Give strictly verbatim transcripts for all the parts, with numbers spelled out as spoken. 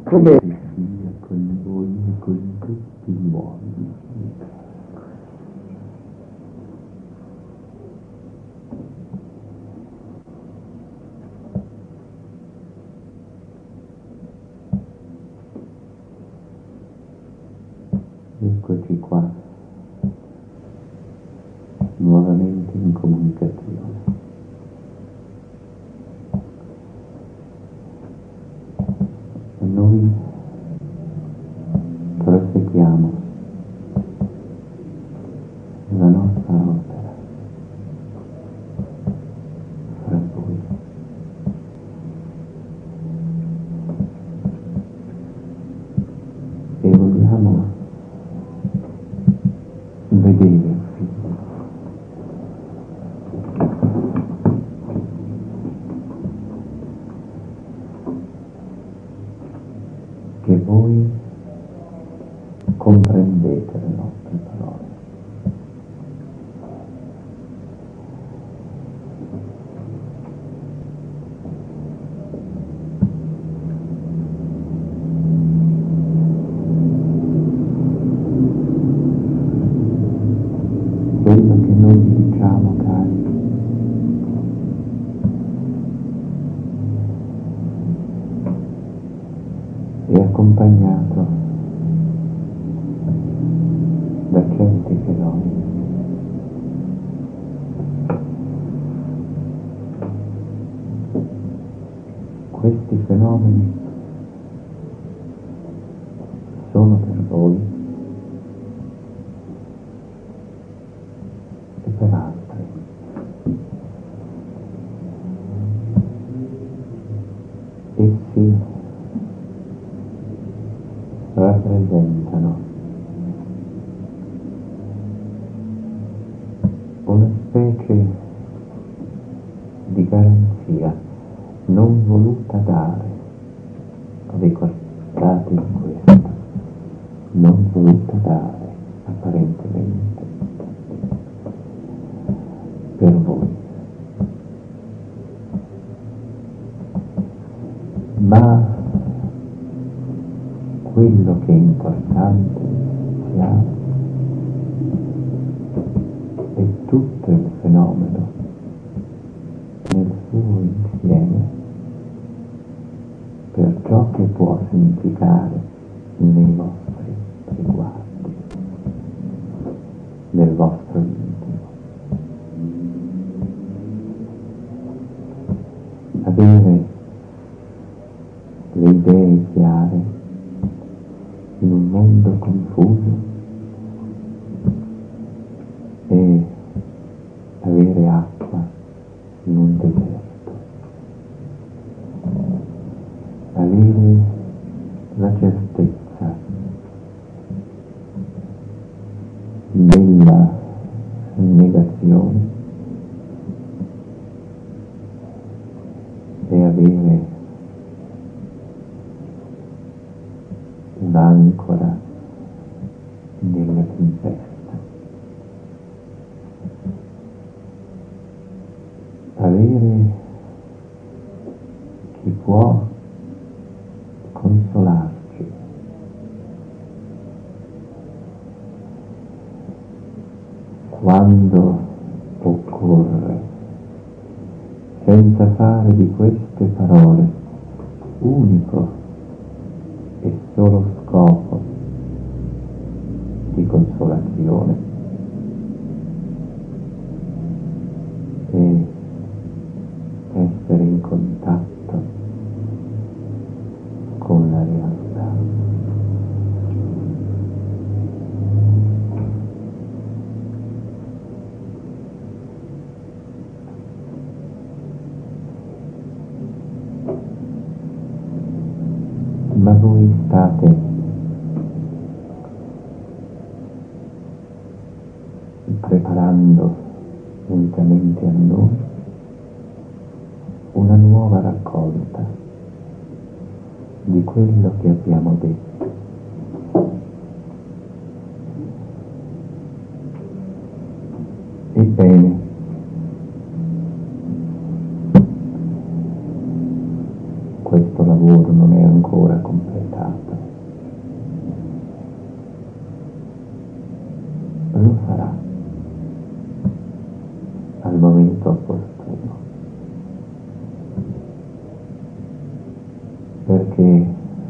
come sia con voi e con tutti gli uomini. Eccoci qua, nuovamente in comunicazione. E noi proseguiamo la nostra opera fra voi. E vogliamo vedere, figlio, che voi comprendete le nostre parole. Quello che noi vi diciamo, cari, è accompagnato da certi fenomeni. Questi fenomeni sono per voi e per altri. Essi rappresentano una specie di garanzia non voluta dare, ricordate di questo, non voluta dare apparentemente per voi, ma quello che è importante sia è tutto il fenomeno nel suo insieme, per ciò che può significare nei vostri riguardi, nel vostro intimo. Avere le idee chiare in un mondo confuso e avere acqua in un deserto, avere la certezza della negazione e avere un'ancora nella tempesta. Avere chi può consolarci, quando occorre, senza fare di queste parole unico e solo scopo di consolazione e essere in contatto con la realtà. Ma voi state preparando unicamente a noi una nuova raccolta di quello che abbiamo detto. Ebbene, questo lavoro non è ancora completato. che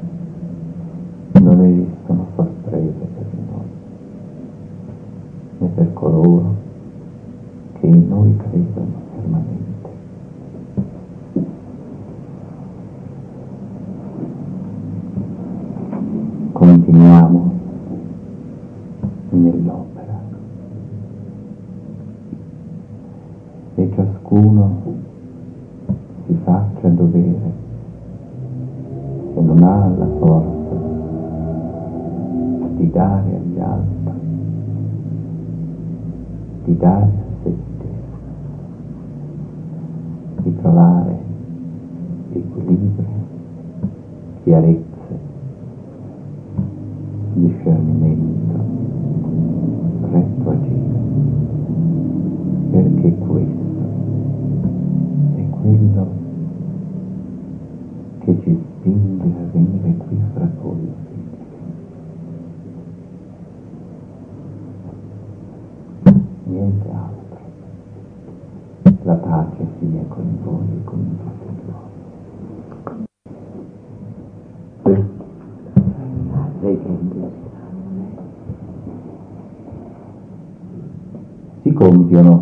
non esistono sorprese per noi, né per coloro che in noi credono fermamente. Continuiamo nell'opera e ciascuno si faccia dovere, se non ha la forza di dare agli altri, di dare a se stesso, di trovare equilibrio, chiarezza, discernimento, retto agire, perché questo è quello che ci spinge a venire qui fra voi. Niente altro. La pace sia con voi e con tutti voi. Si compiono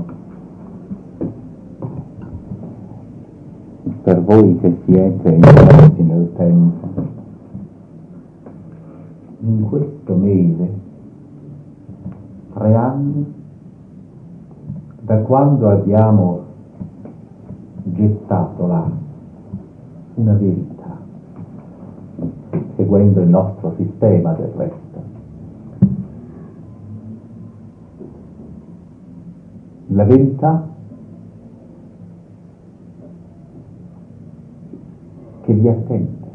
per voi che siete immersi nel tempo in questo mese tre anni da quando abbiamo gettato là una verità, seguendo il nostro sistema del resto. La verità che vi attende,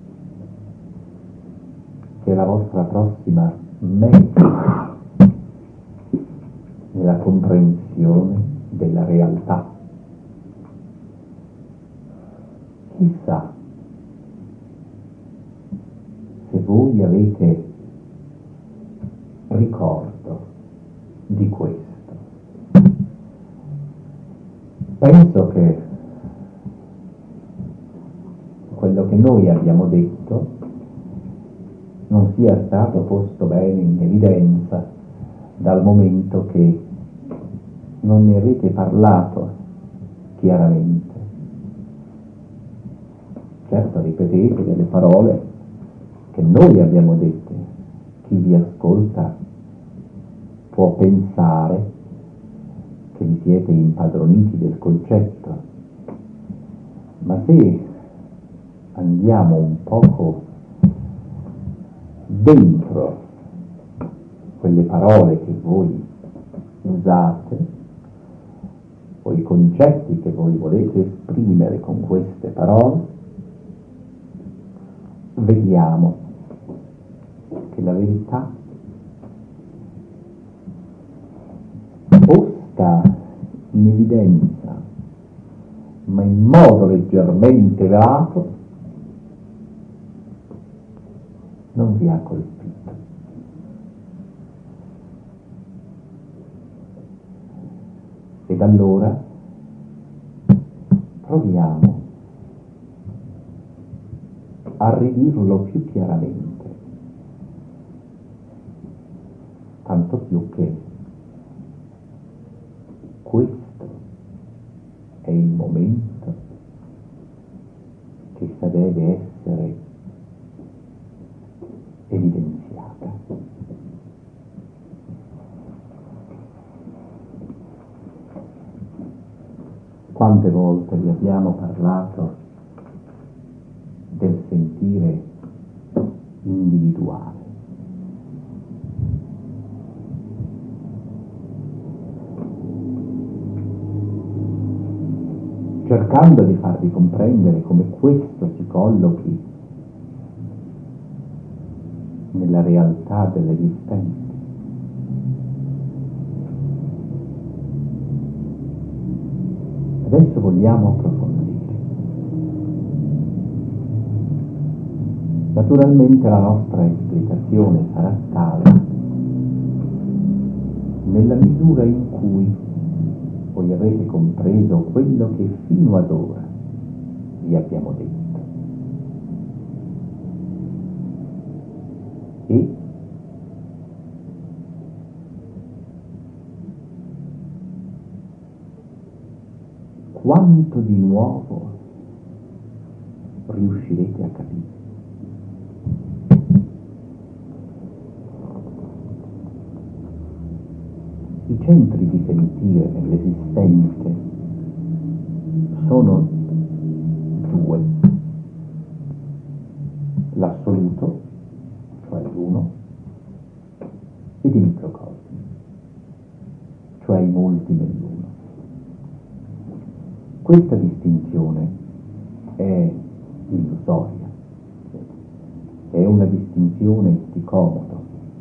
che è la vostra prossima meta nella comprensione della realtà. Chissà se voi avete ricordo di questo. Penso che quello che noi abbiamo detto non sia stato posto bene in evidenza, dal momento che non ne avete parlato chiaramente. Certo, ripetete delle parole che noi abbiamo dette. Chi vi ascolta può pensare che vi siete impadroniti del concetto, ma se andiamo un poco dentro quelle parole che voi usate, o i concetti che voi volete esprimere con queste parole, vediamo che la verità o sta in evidenza, ma in modo leggermente velato, non vi ha colpito. Ed allora proviamo a ridirlo più chiaramente, tanto più che questo è il momento che essa deve essere evidenziata. Quante volte vi abbiamo parlato del sentire individuale? Cercando di farvi comprendere come questo si collochi nella realtà dell'esistenza. Adesso vogliamo approfondire. Naturalmente la nostra esplicazione sarà tale nella misura in cui voi avrete compreso quello che fino ad ora vi abbiamo detto. e quanto di nuovo riuscirete a capire. I centri di sentire nell'esistente sono due: l'assoluto, cioè l'uno, ed i microcosmi, cioè i molti nell'uno. Questa distinzione è illusoria, è una distinzione di comodo.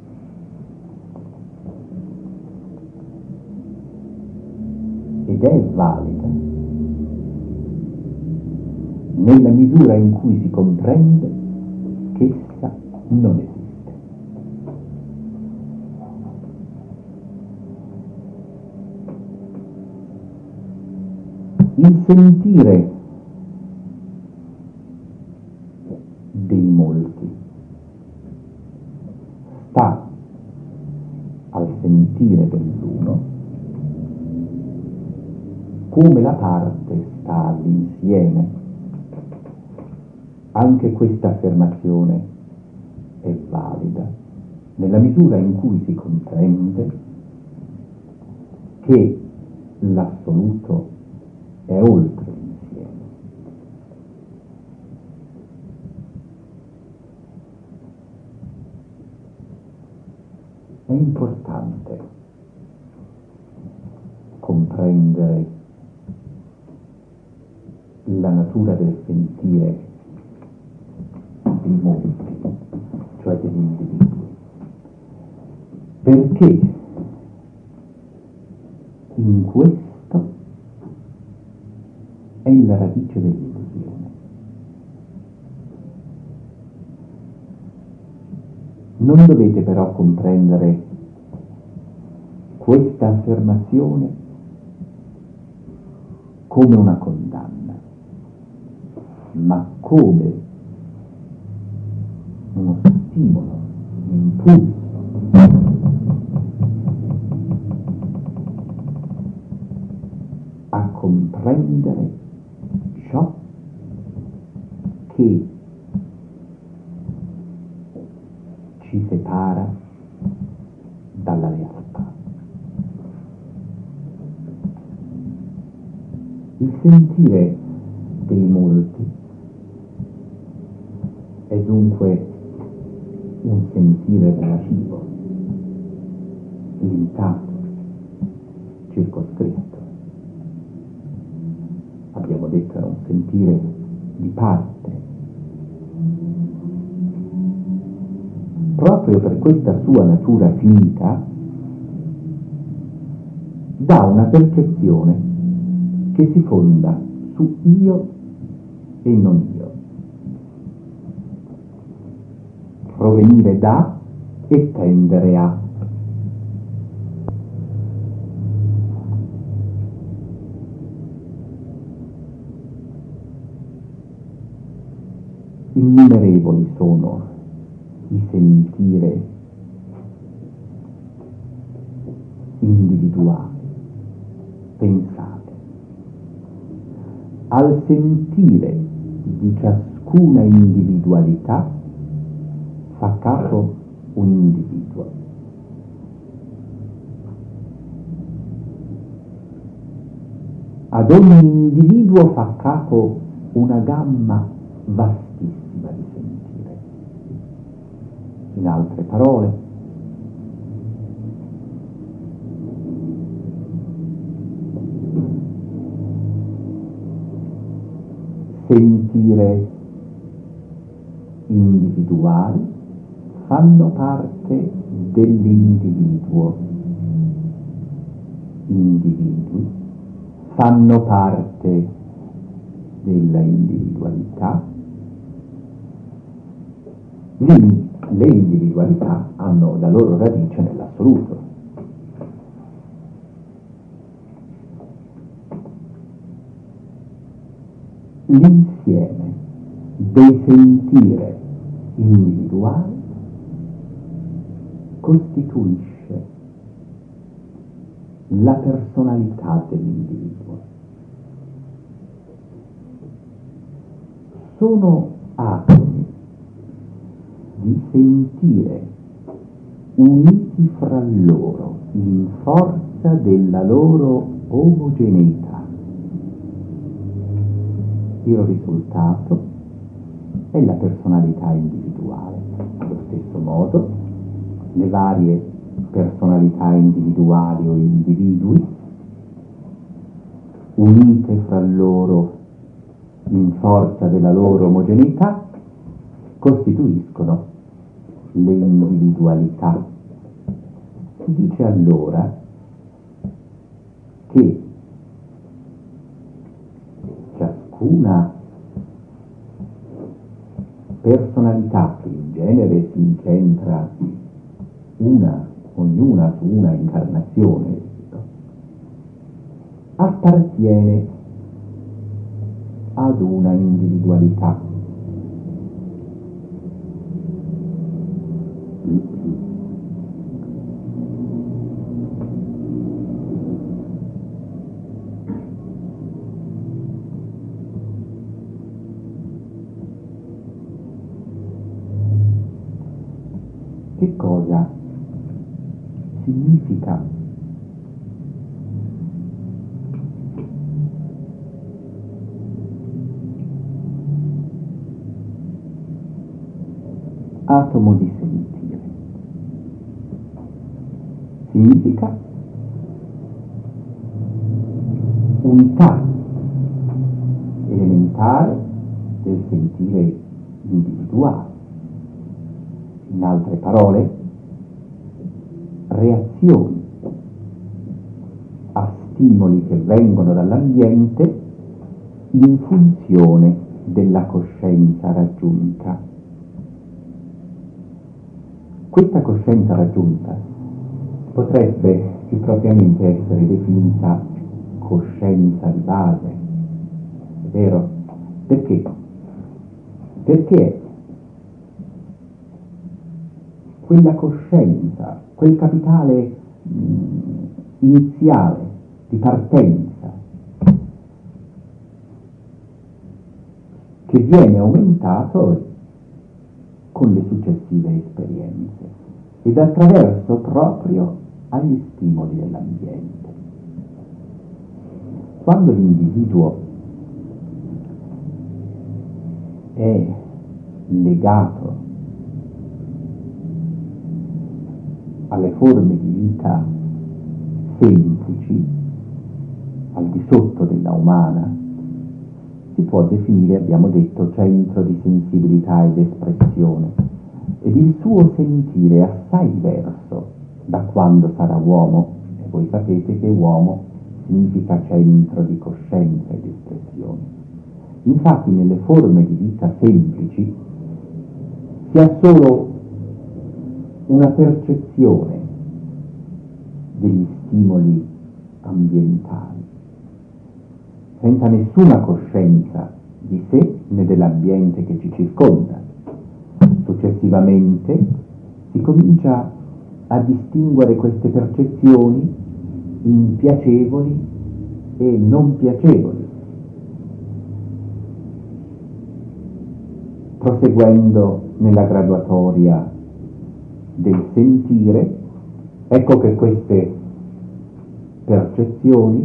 Ed è valida nella misura in cui si comprende che essa non esiste. Il sentire dei molti sta al sentire dell'uno come la parte sta all'insieme. Anche questa affermazione è valida nella misura in cui si comprende che l'assoluto è oltre l'insieme. È importante comprendere la natura del sentire dei molti, cioè degli individui, perché in questo è la radice dell'illusione. Non dovete però comprendere questa affermazione come una condanna, ma come uno stimolo, un impulso a comprendere ciò che ci separa dalla realtà. Il sentire dei molti è dunque un sentire relativo, limitato, circoscritto. Abbiamo detto è un sentire di parte. Proprio per questa sua natura finita, dà una percezione che si fonda su io e non io, provenire da e tendere a. Innumerevoli sono i sentire individuali. Pensate, al sentire di ciascuna individualità fa capo un individuo. Ad ogni individuo fa capo una gamma vastissima di sentire. In altre parole, sentire individuali fanno parte dell'individuo, individui fanno parte della individualità, le, le individualità hanno la loro radice nell'assoluto. L'insieme dei sentire individuali costituisce la personalità dell'individuo. Sono atomi di sentire uniti fra loro in forza della loro omogeneità. Il risultato è la personalità individuale. Allo stesso modo, le varie personalità individuali o individui, unite fra loro in forza della loro omogeneità, costituiscono le individualità. Si dice allora che ciascuna personalità, che in genere si incentra una, ognuna su una incarnazione, appartiene ad una individualità. Che cosa significa atomo di sentire? Significa unità elementare del sentire individuale. In altre parole, reazioni a stimoli che vengono dall'ambiente in funzione della coscienza raggiunta. Questa coscienza raggiunta potrebbe più propriamente essere definita coscienza di base. È vero? Perché? Perché quella coscienza, quel capitale mh, iniziale di partenza che viene aumentato con le successive esperienze ed attraverso proprio agli stimoli dell'ambiente. Quando l'individuo è legato alle forme di vita semplici, al di sotto della umana, si può definire, abbiamo detto, centro di sensibilità ed espressione, ed il suo sentire è assai diverso da quando sarà uomo, e voi sapete che uomo significa centro di coscienza ed espressione. Infatti nelle forme di vita semplici si ha solo una percezione degli stimoli ambientali, senza nessuna coscienza di sé né dell'ambiente che ci circonda. Successivamente si comincia a distinguere queste percezioni in piacevoli e non piacevoli, proseguendo nella graduatoria del sentire. Ecco che queste percezioni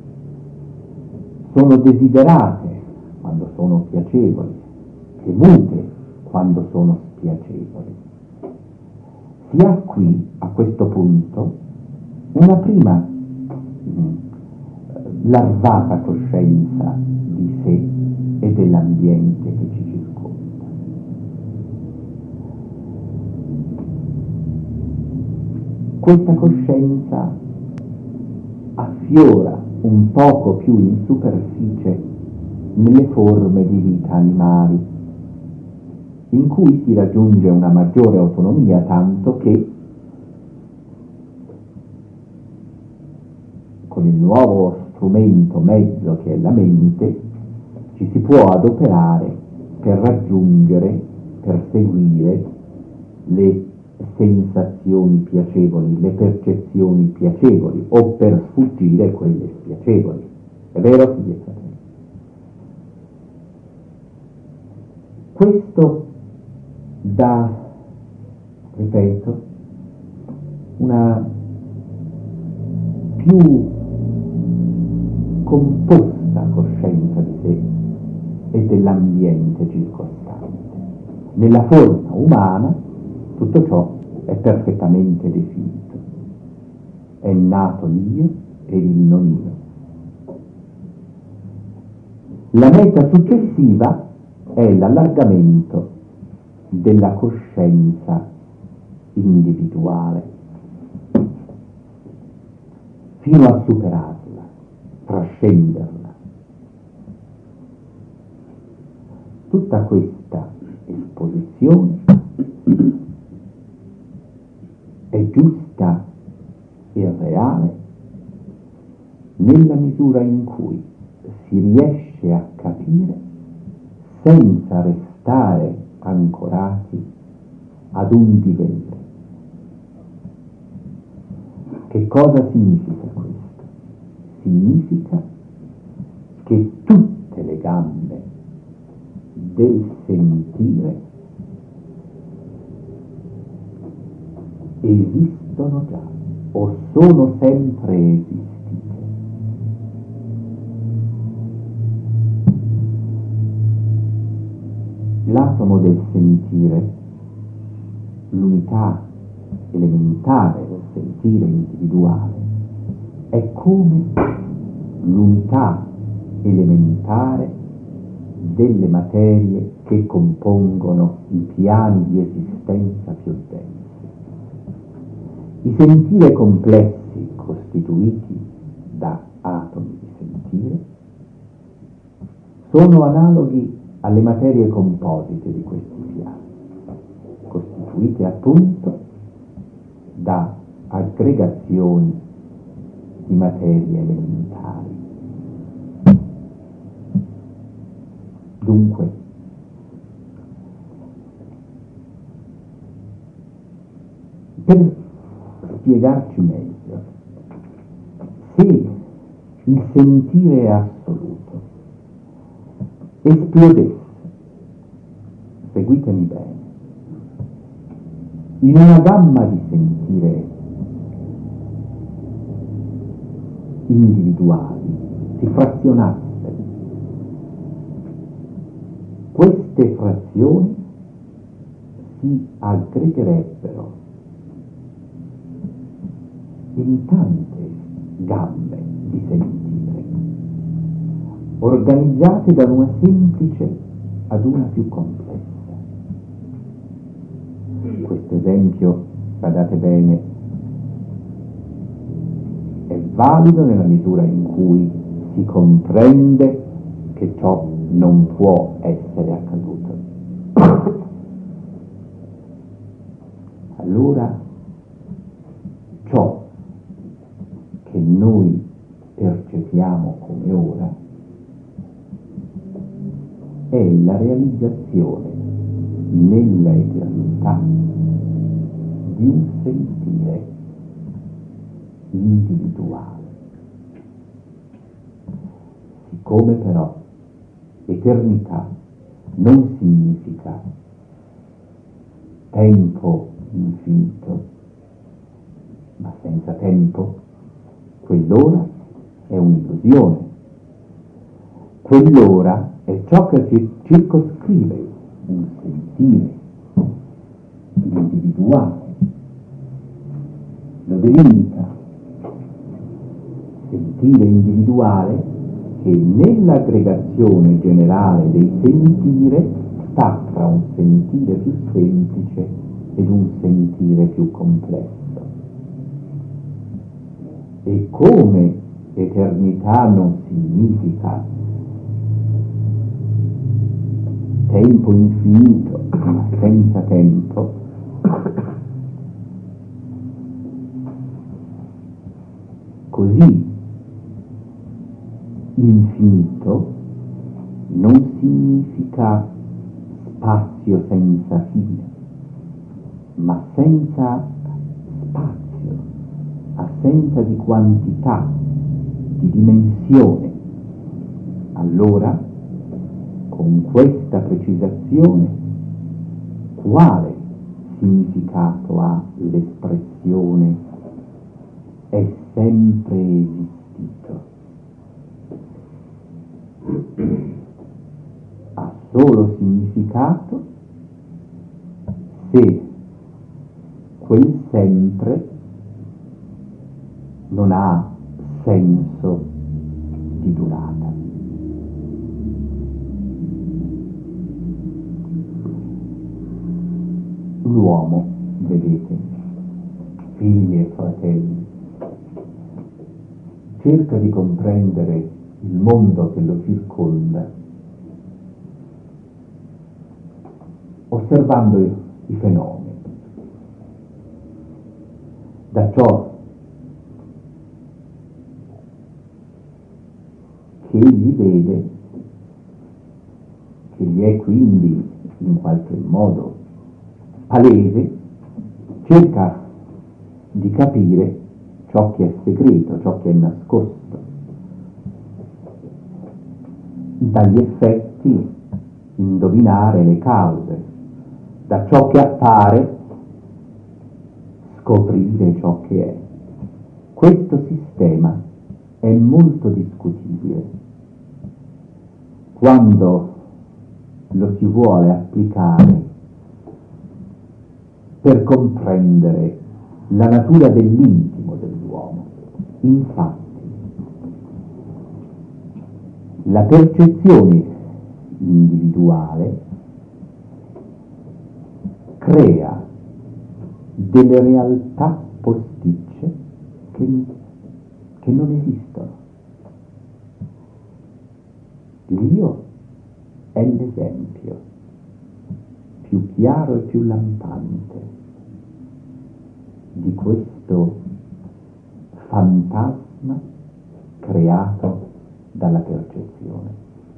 sono desiderate quando sono piacevoli, temute quando sono spiacevoli. Si ha qui, a questo punto, una prima mh, larvata coscienza di sé e dell'ambiente che ci circonda. Questa coscienza affiora un poco più in superficie nelle forme di vita animali, in cui si raggiunge una maggiore autonomia, tanto che con il nuovo strumento, mezzo che è la mente, ci si può adoperare per raggiungere, per seguire le sensazioni piacevoli, le percezioni piacevoli, o per sfuggire quelle spiacevoli. È vero, figli e fratelli? Questo dà, ripeto, una più composta coscienza di sé e dell'ambiente circostante. Nella forma umana tutto ciò è perfettamente definito. È nato l'io e il non io. La meta successiva è l'allargamento della coscienza individuale fino a superarla, trascenderla. Tutta questa esposizione è giusta e reale nella misura in cui si riesce a capire senza restare ancorati ad un divenire. Che cosa significa questo? Significa che tutte le gambe del sentire esistono già o sono sempre esistite. L'atomo del sentire, l'unità elementare del sentire individuale, è come l'unità elementare delle materie che compongono i piani di esistenza più densi. I sentire complessi costituiti da atomi di sentire sono analoghi alle materie composite di questi piani, costituite appunto da aggregazioni di materie elementari. Dunque, per spiegarci meglio, se il sentire assoluto esplodesse, seguitemi bene, in una gamma di sentire individuali, si frazionasse, queste frazioni si aggregherebbero in tante gambe di sentire, organizzate da una semplice ad una più complessa. Questo esempio, badate bene, è valido nella misura in cui si comprende che ciò non può essere accaduto. Allora, ciò che noi percepiamo come ora è la realizzazione nella eternità di un sentire individuale. Siccome però eternità non significa tempo infinito, ma senza tempo, quell'ora è un'illusione. Quell'ora è ciò che ci circoscrive un sentire individuale, lo delimita. Sentire individuale che nell'aggregazione generale dei sentire sta tra un sentire più semplice ed un sentire più complesso. E come eternità non significa tempo infinito, ma senza tempo, così infinito non significa spazio senza fine. ma senza spazio, assenza di quantità, di dimensione, allora con questa precisazione quale significato ha l'espressione è sempre esistito? Ha solo significato se quel sempre non ha senso di durata. L'uomo, vedete, figli e fratelli, cerca di comprendere il mondo che lo circonda osservando i, i fenomeni. Da ciò che egli vede, che gli è quindi in qualche modo palese, cerca di capire ciò che è segreto, ciò che è nascosto. Dagli effetti indovinare le cause, da ciò che appare scoprire ciò che è. Questo sistema è molto discutibile. Quando lo si vuole applicare per comprendere la natura dell'intimo dell'uomo. Infatti, la percezione individuale crea delle realtà posticce che, che non esistono. L'io è l'esempio più chiaro e più lampante di questo fantasma creato dalla percezione.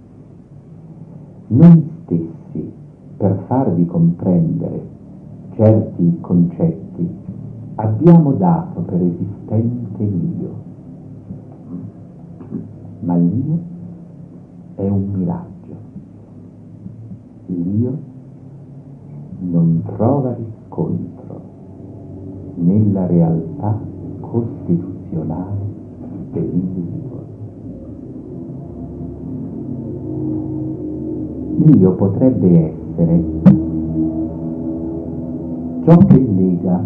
Noi stessi, per farvi comprendere certi concetti, abbiamo dato per esistente l'io, ma l'io è un miraggio. L'io non trova riscontro nella realtà costituzionale dell'individuo. L'io potrebbe essere ciò che lega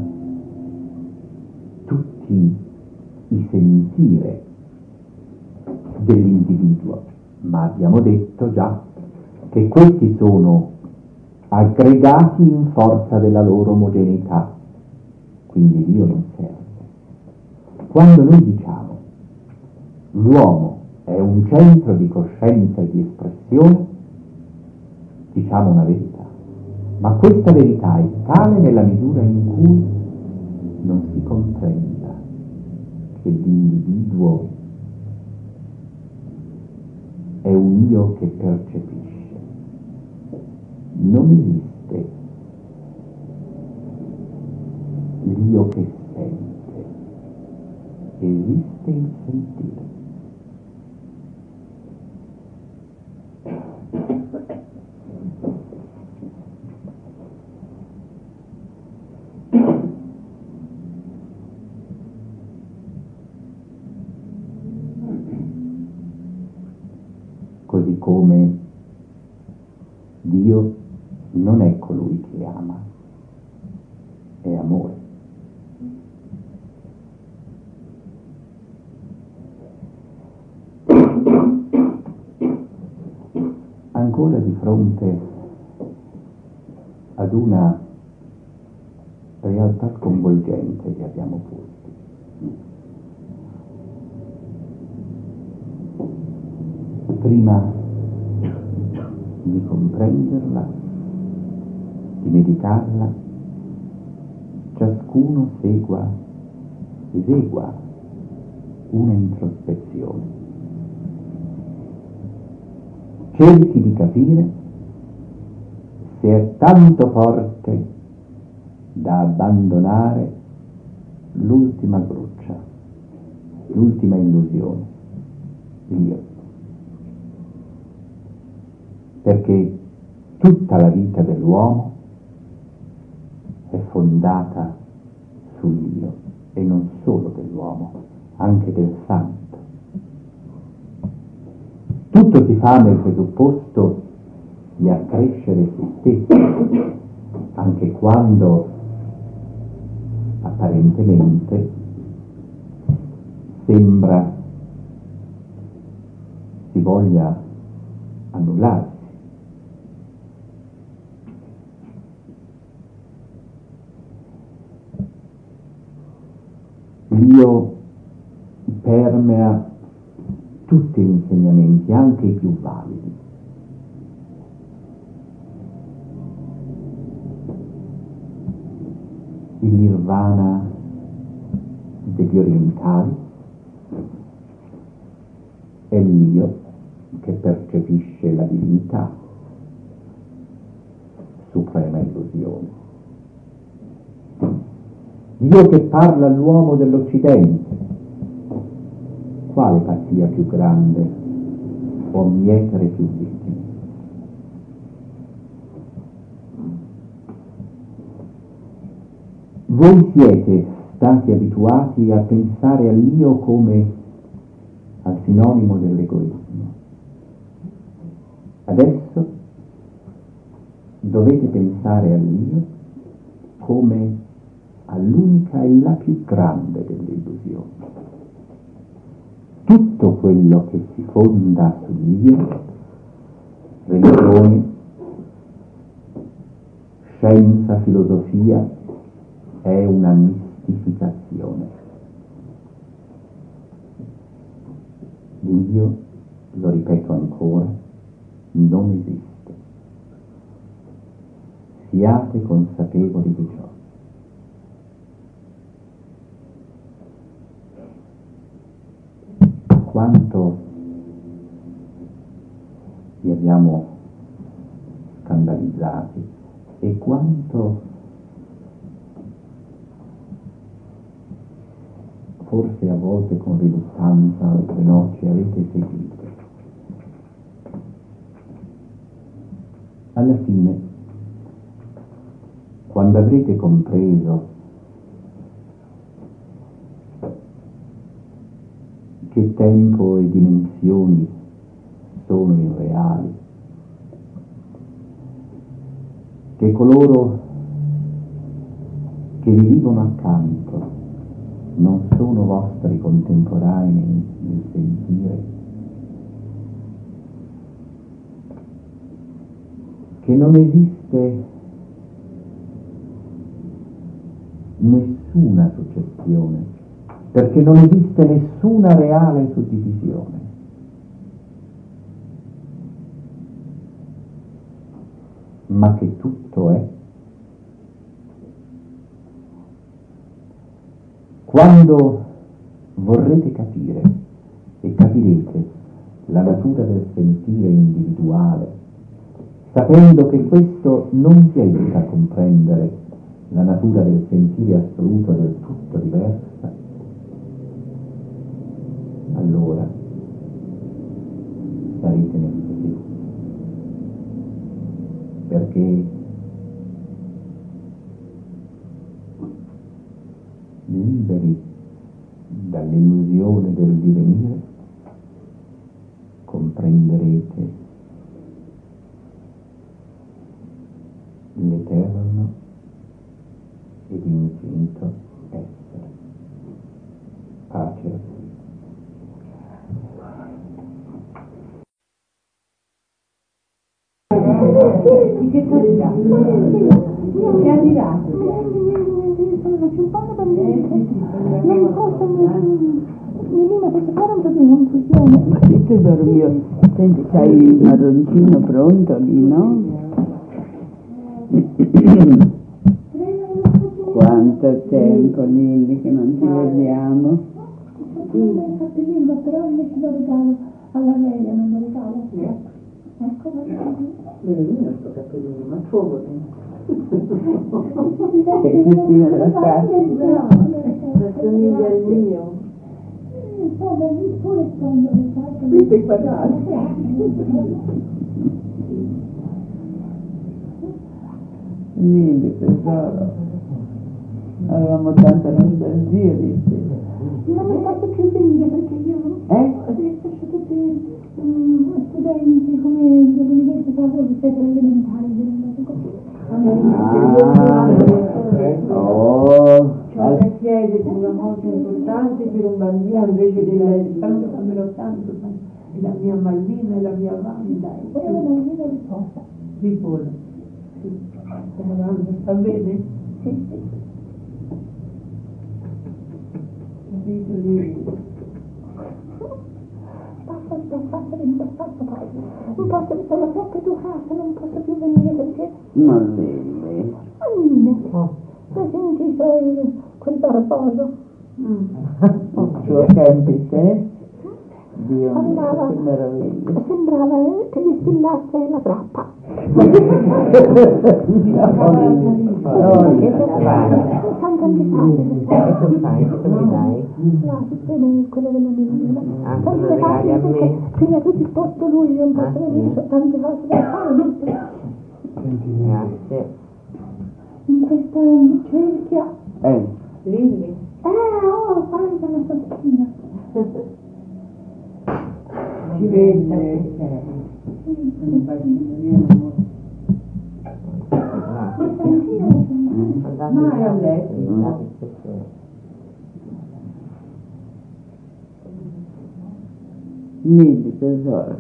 tutti i sentire dell'individuo, ma abbiamo detto già che questi sono aggregati in forza della loro omogeneità, quindi l'io non serve. Quando noi diciamo l'uomo è un centro di coscienza e di espressione, diciamo una verità, ma questa verità è tale nella misura in cui non si comprenda che l'individuo è un io che percepisce. Non esiste l'io che sente, esiste il sentire. Così come Dio non è colui che ama, è amore. Ancora di fronte ad una realtà sconvolgente che abbiamo posti. Prima di comprenderla, di meditarla, ciascuno segua, esegua una introspezione. Cerchi di capire se è tanto forte da abbandonare l'ultima gruccia, l'ultima illusione, l'io. Perché tutta la vita dell'uomo è fondata sull'io, e non solo dell'uomo, anche del santo. Tutto si fa nel presupposto di accrescere se stesso, anche quando apparentemente sembra si voglia annullarsi. L'io permea tutti gli insegnamenti, anche i più validi. Il nirvana degli orientali è l'io che percepisce la divinità, suprema illusione. Dio che parla all'uomo dell'Occidente, quale pazzia più grande può mietere più vittime? Voi siete stati abituati a pensare all'io come al sinonimo dell'egoismo. Adesso dovete pensare all'io come all'unica e la più grande delle illusioni. Tutto quello che si fonda sull'io, religione, scienza, filosofia, è una mistificazione. L'io, lo ripeto ancora, non esiste. Siate consapevoli di ciò. Quanto vi abbiamo scandalizzati e quanto forse a volte con riluttanza, altre no, ci avete seguito. Alla fine, quando avrete compreso che tempo e dimensioni sono irreali, che coloro che vi vivono accanto non sono vostri contemporanei nel sentire, che non esiste nessuna successione, perché non esiste nessuna reale suddivisione. Ma che tutto è. Quando vorrete capire e capirete la natura del sentire individuale, sapendo che questo non vi aiuta a comprendere la natura del sentire assoluto del tutto diversa, allora sarete nel positivo, perché liberi dall'illusione del divenire comprenderete l'eterno ed infinito essere. Pace a voi. Che cosa? Che ha girato? Non posso, Melina, posso fare un po' di confusione? Ma se tu dormi, senti, c'hai il marroncino pronto lì, no? Quanto tempo, Lilli, che non ci vediamo? Sì, mi hai fatto dirlo, però invece lo regalo alla veglia, non lo regalo. Ecco, va bene. Bene, io non sto capendo, ma fuoco. Sì, Che Cristina della casa. Assomiglia al mio. Insomma, pure sono Mi stai parlando? Lì, tesoro. Avevamo tanta nostalgia di te. non mi posso più venire perché io Eh? ho lasciato tutti um, studenti come dell'università dove siete elementari. Ah, oh, C'ho da chiedere una cosa importante per un bambino invece della stanno tanto la mia Malvina e la mia Wanda. Poi avevo una linea risposta. Di pure. Sì. Sta bene? Sì, sì. Capito lì? Basta, basta, basta, basta, poi. Non posso, sono troppo educata, non posso più venire perché... ma Lilli. Annina, hai sentito il- quel barboso? Il suo Kempite? Dio mio, Parlava, che meraviglia. sembrava eh, che distillasse la grappa. No, che tu fai? Tanta antipatica. Che tu fai? Che tu mi dai? No, sistema quello della medicina. Ah, Tante lo regali a cose me? perché prima tu ti sposto lui, io non Ah, posso sì? venire, ho tante cose da fare. Grazie. In questa cerchia. Eh, Lilli? Eh, oh, fai una sottina. Ci vede? Un bacino. Andate Ma è a letto. andate stasera. Lilli, tesoro.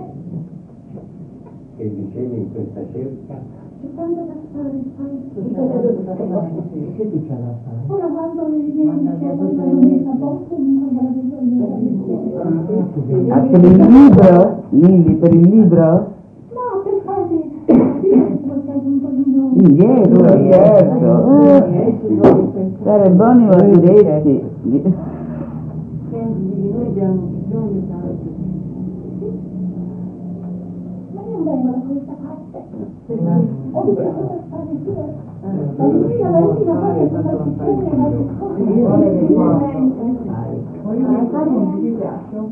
Che dicevi in questa cerca? C'è tanto da fare, sai? Che tu c'hai da fare? Ora quando vieni a volte non quando la vedo io. Ah, per il libro? Lilli, per il libro? No, per fare un pochino. Indietro, certo. Eh, stare buoni valdiretti. Senti, noi abbiamo bisogno tanto. Ma io non vengo da questa parte. Ho detto per fare io. Valentina, Valentina, poi sono partite ma le cose. Voglio fare un dispiace.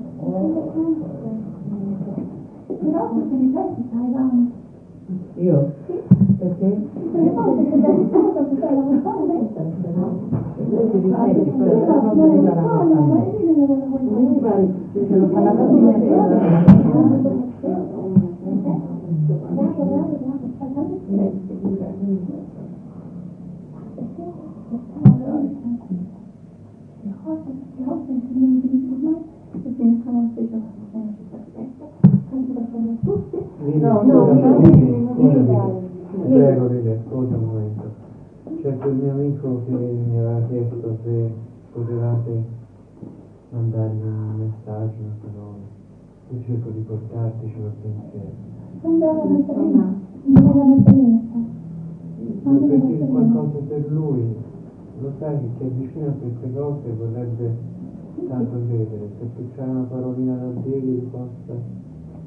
Però se mi fai ti stai avanti. Io? Perché? Quelle cose che devi fare quando stai lavorando. Noi ti rifletti per la cosa della lavagna. Non mi pare che se lo fa la lavagna. No, no, Prego, Lili, ascolta un momento. C'è quel mio amico che mi aveva chiesto se potevate mandargli un messaggio, una parola. Io cerco di portarticelo pensiero. Andava la mattina, andava la mattina. Ma per dire qualcosa per lui, lo sai che chi è vicino a queste cose vorrebbe tanto credere. Se tu c'hai una parolina da dirgli di posta.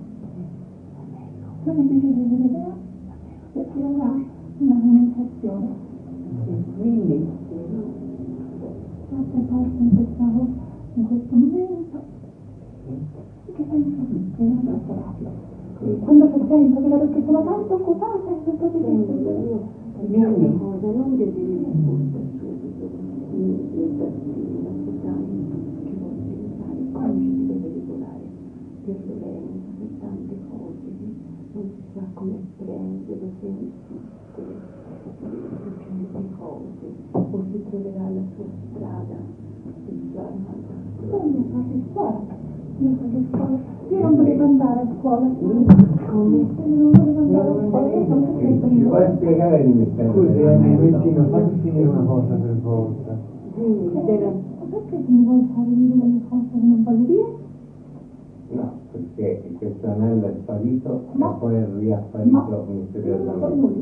Non è difficile di vedere perché avrà una comunicazione. Quindi, Tante volte in questo, in questo momento che penso che io devo farlo. Quando c'è tempo, perché sono tanto occupata e non posso tempo. dimmi cosa, non che devi rispondere subito. Questa l'ospitale ci vuole pensare, poi ci si deve regolare per Lorenzo, per tante cose, non si sa come prendere, se insistere, per certe cose, o si troverà la sua strada spirituale. Io faccio scuola, io faccio scuola, io non volevo andare a scuola. Come? Io non volevo andare a scuola, io sono sempre Ci puoi spiegare di mettere Scusi, Emilettino, fammi finire una cosa per volta. Quindi deve... Ma perché tu mi vuoi fare dire delle cose che non voglio dire? No, perché questo anello è sparito No. e poi è No. riapparito Io non so misteriosamente. nulla.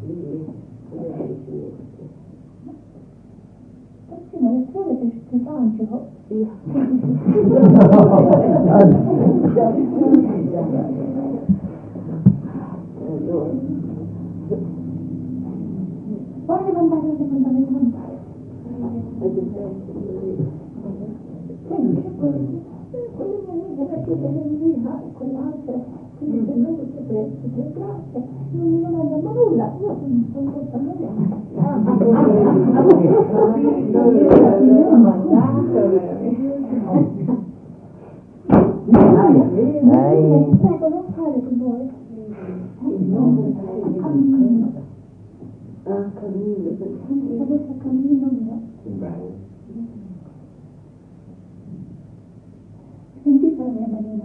Persino le scuole che ci fanno, guarda che non deve cantare. Senti, quelli mie amiche perché deve via e quell'altra, quindi per noi tutte tre, tutte le grazie, non mi domandano nulla, io non sono portando niente. Dai. Prego, non fare con voi. Cammino. Ah, cammino. La voce cammino mio. Sentite la mia manina.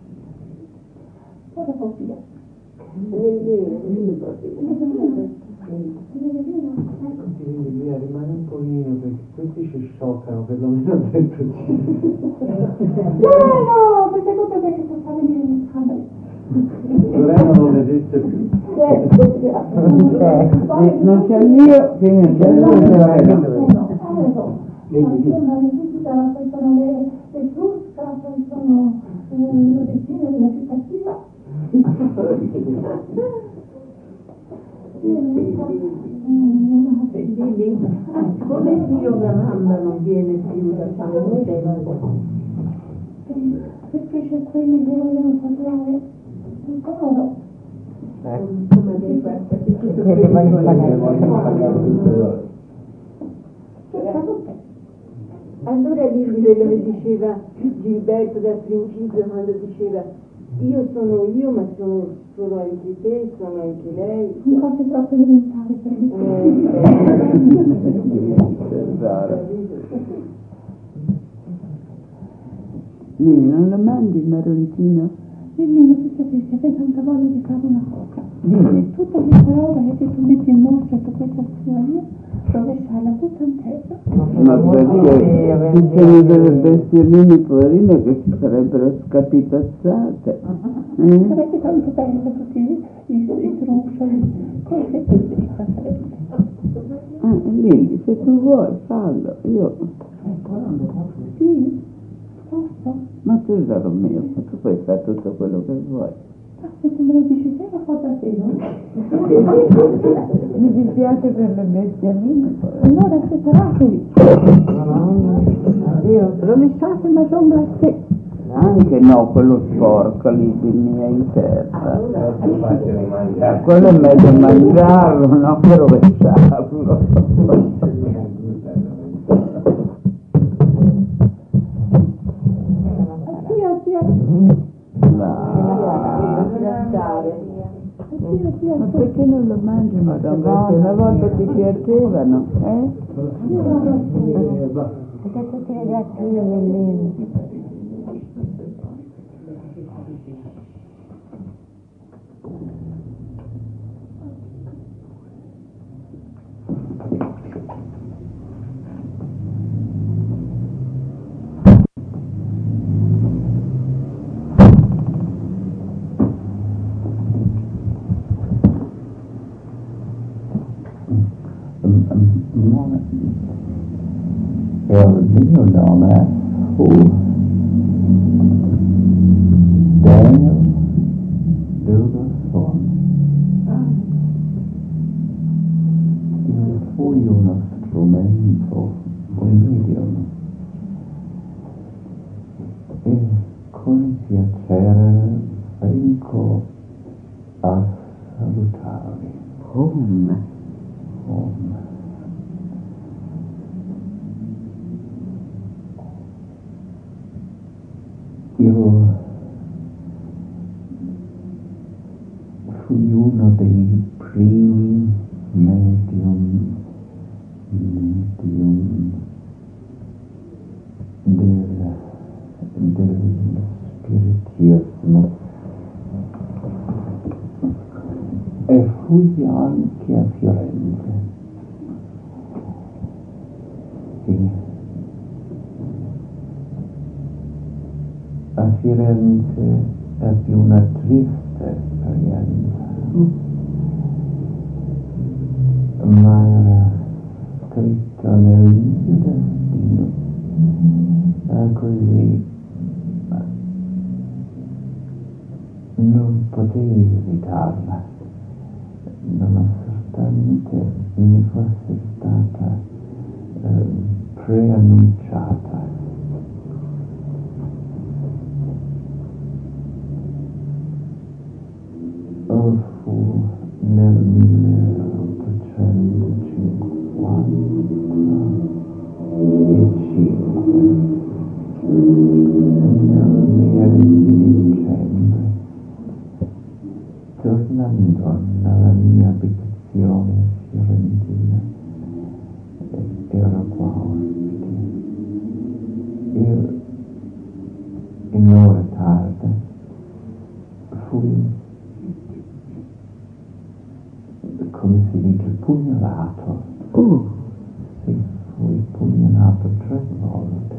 Ora va via. Ti quindi via, rimane un pochino perché questi ci scioccano, perlomeno dentro ci. No, no, queste cose perché sto a venire in scandali. Lorena non esiste più. Non c'è il mio, quindi non c'è il mio. Una visita, poi sono le, le frutta, poi sono eh, le vicine della città attiva. Lili, come Dio la mamma non viene più da tanto tempo? Perché c'è quelli che vogliono parlare un po' loro. Come dei questi? Quelli vogliono pagare. Allora Lili quello che diceva Gilberto dal principio quando diceva io sono io ma sono, sono anche te, sono anche lei. Sono cose troppo elementari per me. Lì, non lo mandi il marroncino? Lillino, tu sapessi, hai tanta voglia di fare una cosa. Dimmi. Tutte le parole che tu metti in mostra su questa azione, rovesciarla tutta in terra. Ma perché ci sono delle bestioline poverine che si sarebbero scapitazzate. Eh? Sarebbe tanto bello così, i, i truffoli, cose così, sarebbe. Ah, Lili, se tu vuoi, fallo. Io... Sì, posso? Ma tesoro mio, tu puoi fare tutto quello che vuoi. Ah, se tu me lo dici te, lo fa da te, no? Mi dispiace per le bestioline, poverine. Allora separatevi. Io rovesciate ma sono a te. Anche no, quello sporco lì di mia in terra. Quello è meglio mangiarlo, non che rovesciarlo. Sì, sì, No. Ma perché non lo mangi, madonna? Una volta ti piacevano, eh? Perché tutti i gattini bellini. Il mio nome fu Daniel Douglas. Io fui uno strumento, un medium, e con piacere vengo a salutarvi. Come? Home. Io fui uno dei primi medium, medium del, del spiritismo, e fui anche a Firenze. Sì. A Firenze ebbi una triste esperienza, ma era scritto nel mio destino, e così non potevi evitarla, nonostante mi fosse stato preannunciata. Oh, fu nel milleottocentocinquantacinque, nel mese di dicembre, tornando nella mia abitazione fiorentina, ero qua ospite, e in ora tarda fui, come si dice, pugnalato. Uh. Sì, fui pugnalato tre volte.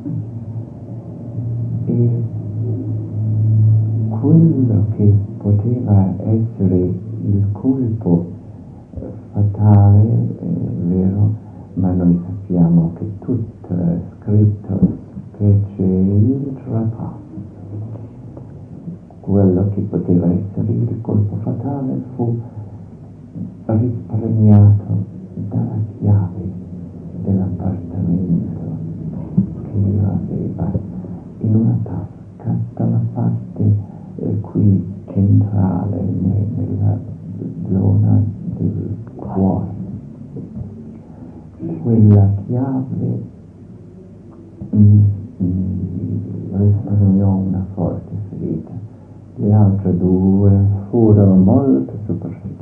E quello che poteva essere il colpo fatale, è vero, ma noi sappiamo che tutto è scritto, specie il trapasso. Quello che poteva essere il colpo fatale fu risparmiato dalla chiave dell'appartamento che io aveva in una tasca dalla parte eh, qui centrale, ne, nella zona del cuore. Quella chiave mi, mi risparmiò una forte ferita. Le altre due furono molto superficiali.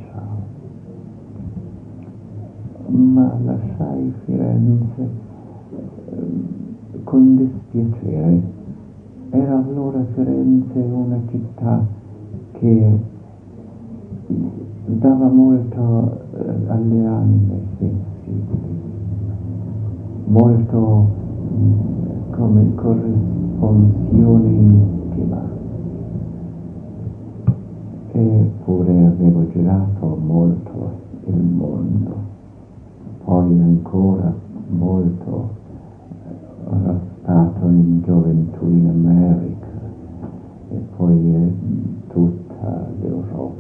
Ma lasciai Firenze eh, con dispiacere. Era allora Firenze una città che dava molto eh, alle anime sensibili, molto mh, come corrispondenza intima. Eppure avevo girato molto il mondo. Poi ancora molto ero stato in gioventù in America e poi in tutta l'Europa.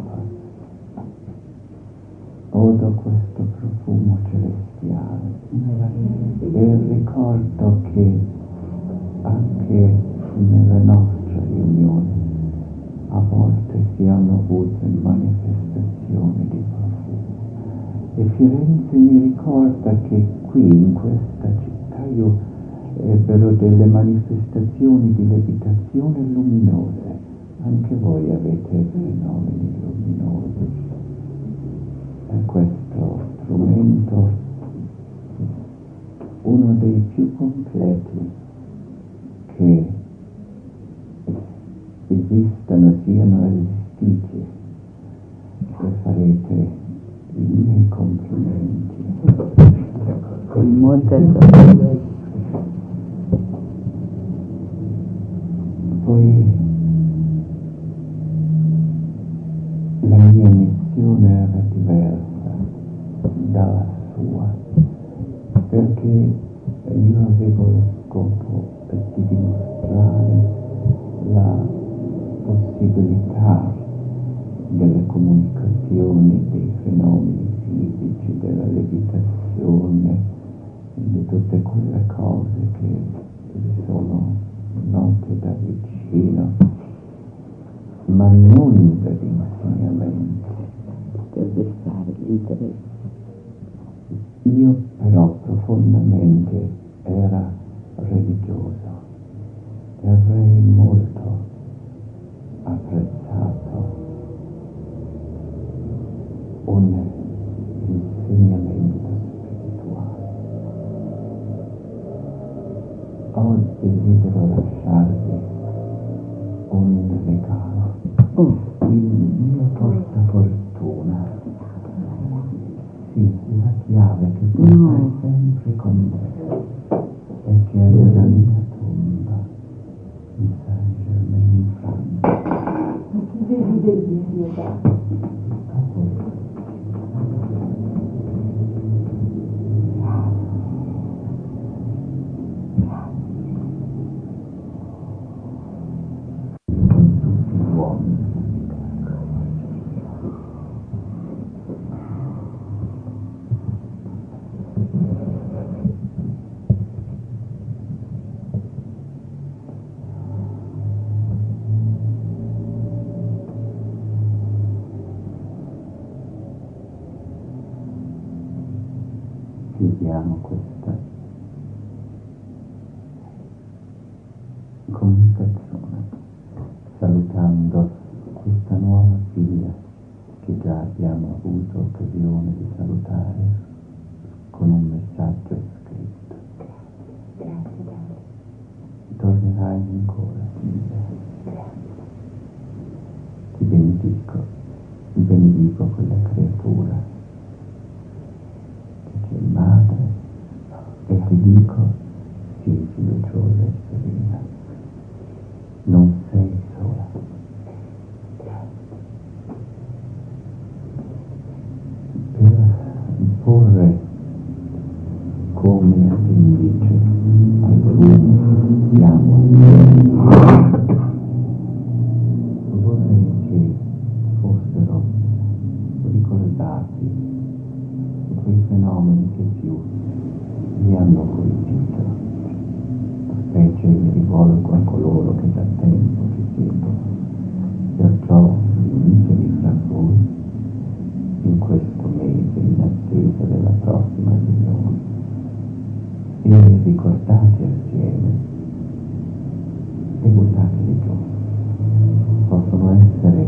Odo questo profumo celestiale e ricordo che anche nelle nostre riunioni a volte si hanno avuto manifestazioni di profumo. E Firenze mi ricorda che qui in questa città io ebbero delle manifestazioni di levitazione luminose. Anche voi avete fenomeni luminosi. E questo strumento, uno dei più completi che esistano, siano esistiti, e farete i miei complimenti. Con molta Poi la mia missione era diversa dalla sua, perché io avevo lo scopo di dimostrare la possibilità delle comunicazioni, dei fenomeni fisici, della levitazione, di tutte quelle cose che vi sono note da vicino, ma non per insegnamenti. per destare l'interesse. Io però profondamente era religioso e avrei molto apprezzato un insegnamento spirituale. Ho desidero lasciarvi un regalo, Oh. il mio portafortuna, sì, la chiave che portai No. sempre con me e che è nella mia tomba in Saint-Germain in Francia. Chi vedi degli spiegati? A voi. Con tutti gli uomini. chiediamo questa comunicazione, salutando questa nuova figlia che già abbiamo avuto occasione di salutare con un messaggio scritto. Grazie, Padre. Tornerai ancora, figlia. Ti benedico, benedico quella creatura che è madre e ti dico, sii fiduciosa e serena, non sei sola. Per porre come appendice al volume che siamo vorrei che fossero ricordati quei fenomeni che più mi hanno colpito, specie mi rivolgo a coloro che da tempo ci seguono, perciò riunitevi fra voi in questo mese in attesa della prossima riunione e ricordate assieme e buttateli giù. Possono essere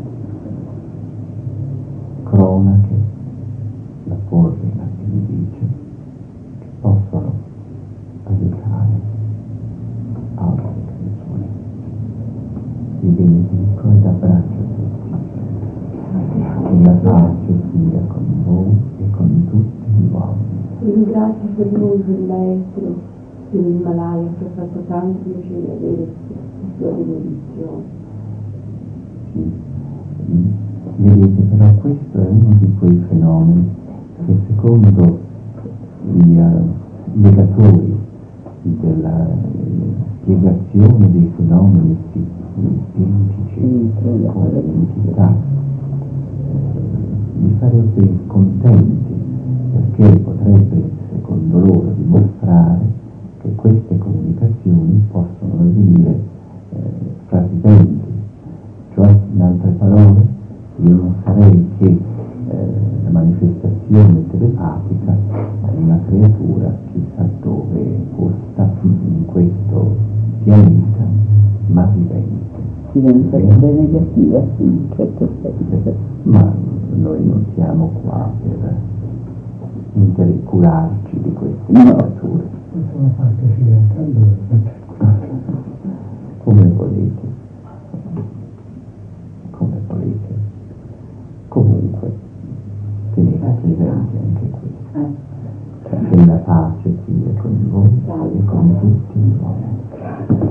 cronache da porre in appendice che possono aiutare altre creature. Vi benedico ed abbraccio tutti. E la pace sia con voi e con tutti gli uomini. Vi ringrazio per lui, per il maestro dell'Himalaya, che ha fatto tanto piacere avere la sua benedizione. Sì. Vedete, però questo è uno di quei fenomeni che secondo gli uh, legatori della uh, spiegazione dei fenomeni spiritici come l'entità uh, mi farebbe contenti, perché potrebbe, secondo loro, dimostrare che queste comunicazioni possono avvenire uh, fra viventi. Cioè, in altre parole, io non sarei che eh, la manifestazione telepatica di una creatura chissà dove posta in questo pianeta, ma vivente. Diventerebbe negativa, sì, in un certo senso. Ma noi non siamo qua per intercurarci di queste No. creature. Sono parte occidentale. Come volete. Come volete. Comunque, tenete presenti anche questo. Che la pace sia con voi e con tutti gli uomini.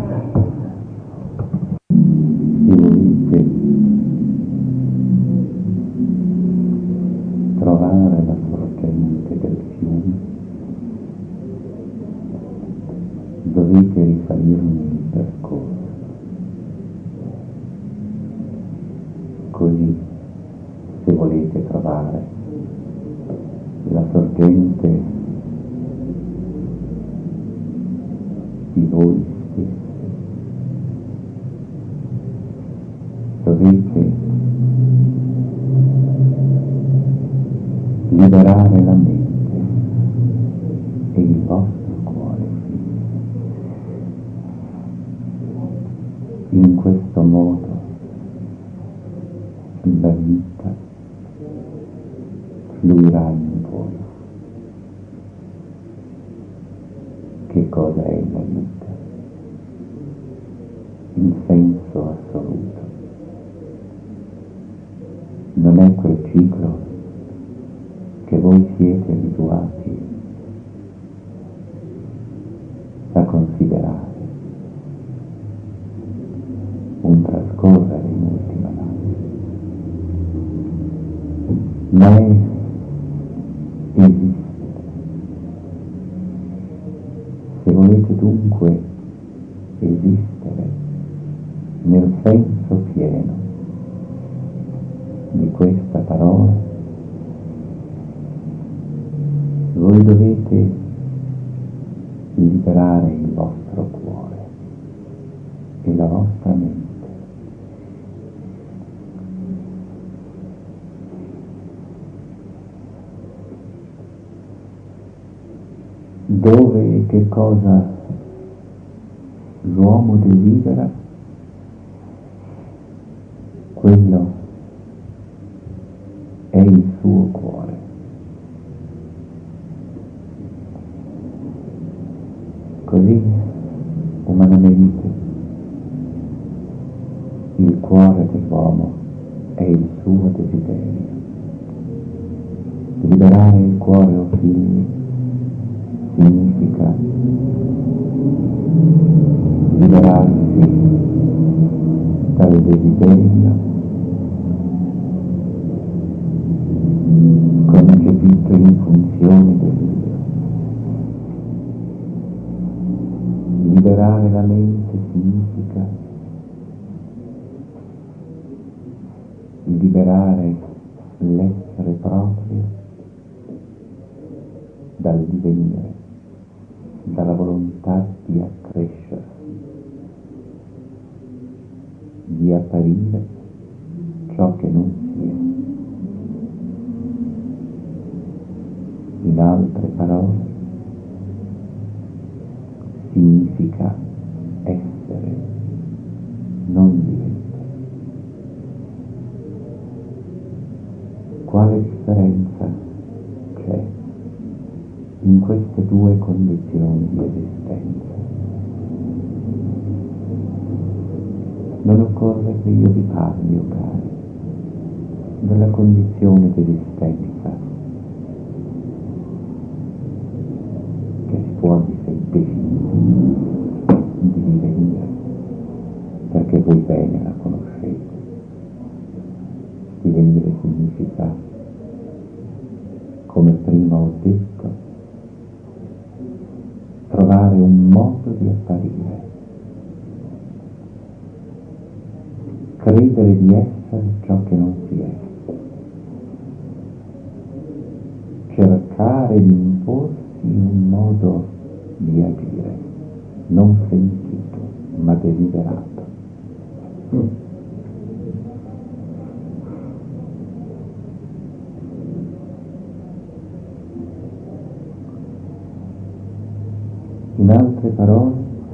Se volete trovare la sorgente del fiume, dovete risalirne il percorso. Così, se volete trovare la sorgente di voi stessi, dovete liberare la mente e il vostro cuore. In questo modo la vita fluirà in voi. Che cosa è la vita? In senso assoluto. Non è quel ciclo che voi siete abituati a considerare un trascorrere in ultima analisi, ma è esistere. Se volete dunque esistere nel senso pieno di questa parola, voi dovete liberare il vostro cuore e la vostra mente. dove e che cosa l'uomo desidera, quello è il suo cuore. Così, umanamente, il cuore dell'uomo è il suo desiderio. Liberare il cuore, o figli, significa liberarsi dal desiderio concepito in funzione dell'io. Liberare la mente significa liberare l'essere proprio dal divenire, dalla volontà di accrescersi, di apparire ciò che non si è. In altre parole, significa essere, non diventare. Quale differenza c'è in queste due condizioni di esistenza? Non occorre che io vi parli, o cari, della condizione di esistenza che si può definire di divenire, perché voi bene la conoscete. Divenire significa, come prima ho detto, trovare un modo di apparire, credere di essere ciò che non si è, cercare di imporsi un modo di agire non sentito ma desiderato. Mm. In altre parole,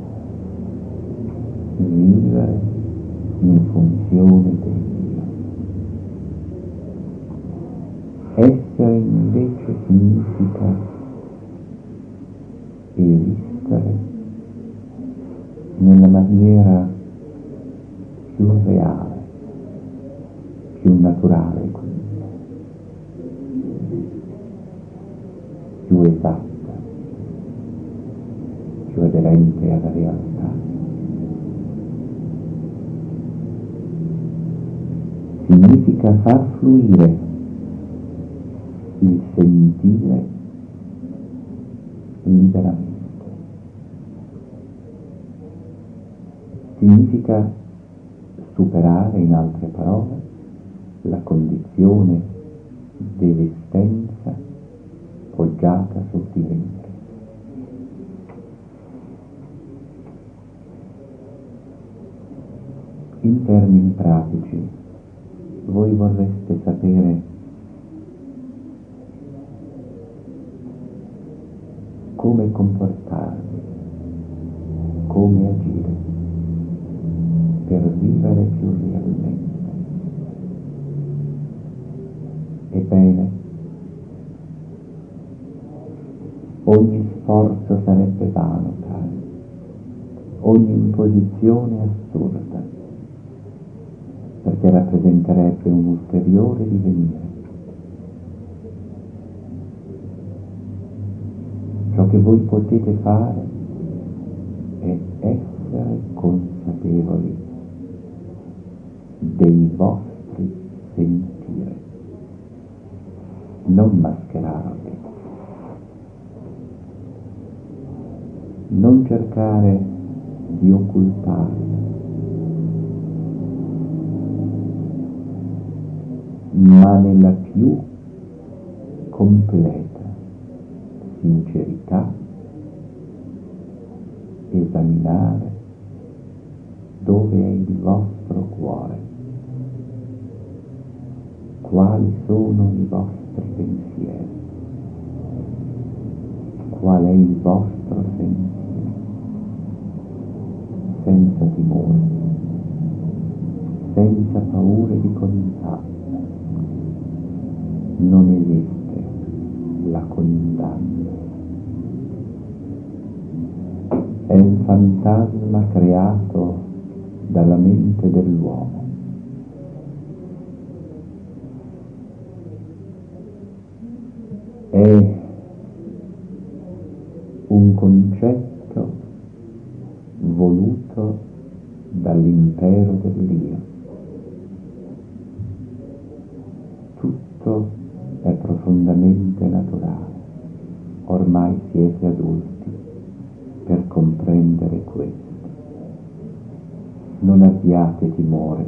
vivere in funzione dell'io. Essere invece significa esistere nella maniera più reale, più naturale, quindi, più esatta, più aderente alla realtà. Significa far fluire il sentire liberamente. Significa superare, in altre parole, la condizione dell'esistenza poggiata sul divenire. In termini pratici, voi vorreste sapere come comportarvi, come agire per vivere più realmente. Ebbene, ogni sforzo sarebbe vano, cari, ogni imposizione assurda, perché rappresenterebbe un ulteriore divenire. Ciò che voi potete fare è essere consapevoli dei vostri sentire, non mascherarli, non cercare di occultarli, ma nella più completa sincerità esaminare dove è il vostro cuore, quali sono i vostri pensieri, qual è il vostro sentire, senza timore, senza paure di contatto. Non esiste la condanna. È un fantasma creato dalla mente dell'uomo. È un concetto voluto dall'impero dell'io. Tutto è profondamente naturale. Ormai siete adulti per comprendere questo. Non abbiate timore,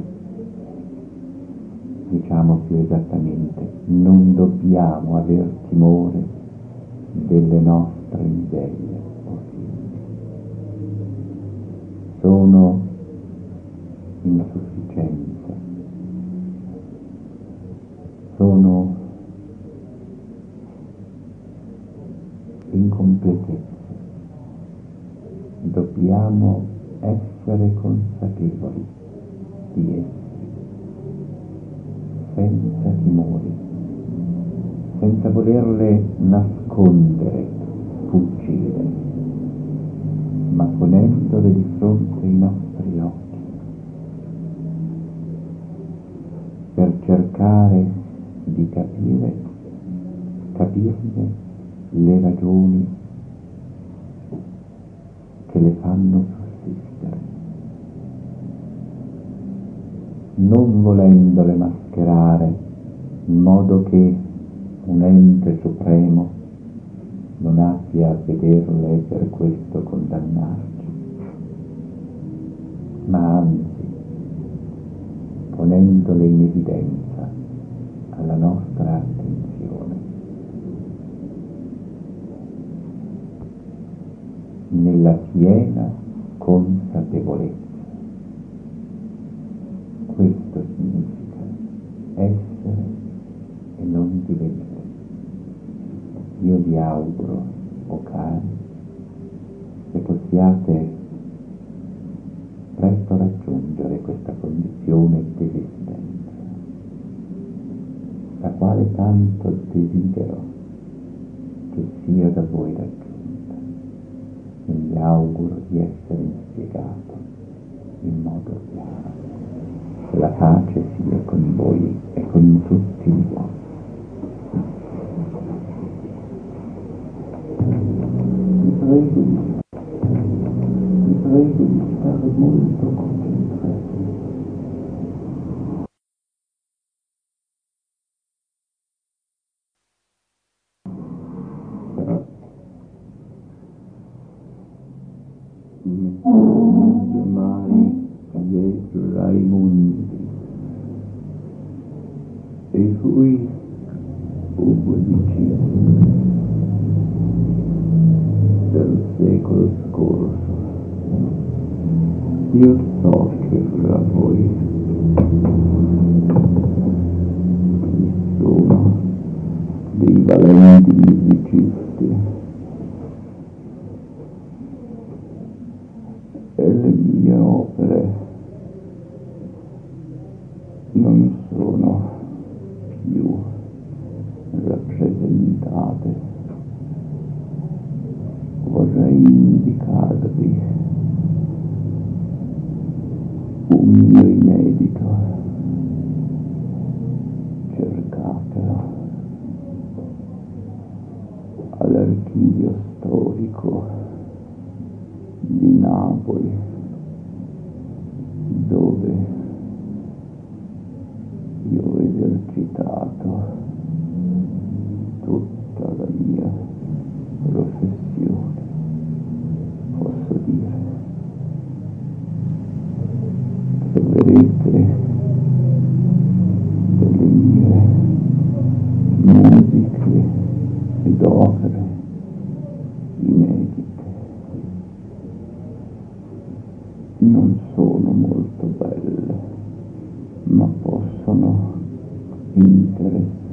diciamo più esattamente, non dobbiamo aver timore delle nostre miserie o figli. Sono insufficienza, sono incompletezza. Dobbiamo essere consapevoli di essi, senza timori, senza volerle nascondere, fuggire, ma ponendole di fronte ai nostri occhi, per cercare di capire, capirne le ragioni che le fanno sussistere, non volendole mascherare in modo che un ente supremo non abbia a vederle e per questo condannarci, ma anzi ponendole in evidenza alla nostra attenzione, nella piena consapevolezza. Questo significa essere e non divenire. Io vi auguro, o cari, che possiate presto raggiungere questa condizione d'esistenza, la quale tanto desidero che sia da voi raggiunta, e mi auguro di essere inspiegato in modo chiaro. La pace sia con voi e con tutti gli uomini. Vi prego, vi prego di stare molto concentrati. Mi chiamai Pietro Raimondi e fui uomo discepolo del secolo scorso. Io so che fra voi ci sono dei valenti musicisti e le mie opere non sono più rappresentate. Vorrei indicarvi un mio inedito. Cercatelo all'archivio storico di Napoli, dove io ho esercitato tutta la mia professione, posso dire. Troverete delle mie musiche ed opere inedite. Non sono molto belle, ma possono interessare